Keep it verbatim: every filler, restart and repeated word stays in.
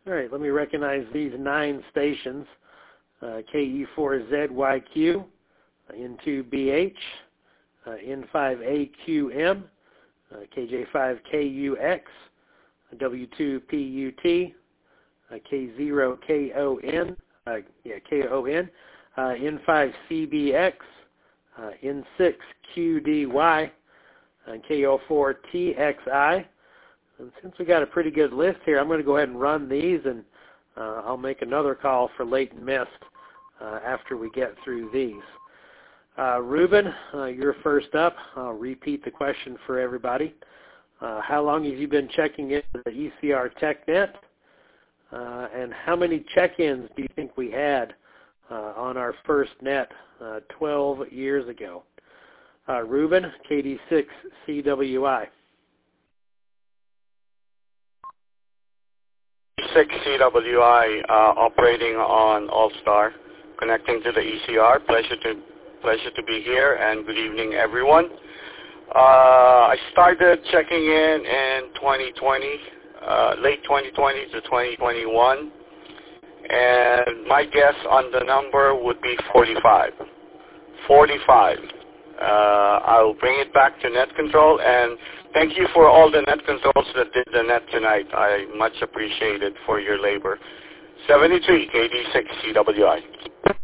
All right, let me recognize these nine stations. Uh, K E four Z Y Q, N two B H, uh, N five A Q M, uh, K J five K U X, W two P U T, uh, K zero K O N, uh, yeah, K O N, uh, N five C B X, uh, N six Q D Y, and K O four T X I. And since we got a pretty good list here, I'm going to go ahead and run these, and uh, I'll make another call for latent mist uh, after we get through these. Uh, Ruben, uh, you're first up. I'll repeat the question for everybody. Uh, how long have you been checking into the E C R TechNet? Uh, and how many check-ins do you think we had uh, on our first net uh, twelve years ago? Uh, Ruben, K D six C W I. six C W I uh, operating on All-Star, connecting to the E C R. Pleasure to pleasure to be here, and good evening, everyone. Uh, I started checking in in twenty twenty, uh, late twenty twenty to twenty twenty-one, and my guess on the number would be forty-five. forty-five. Uh, I'll bring it back to net control, and thank you for all the net controls that did the net tonight. I much appreciate it for your labor. seventy-three K D six C W I.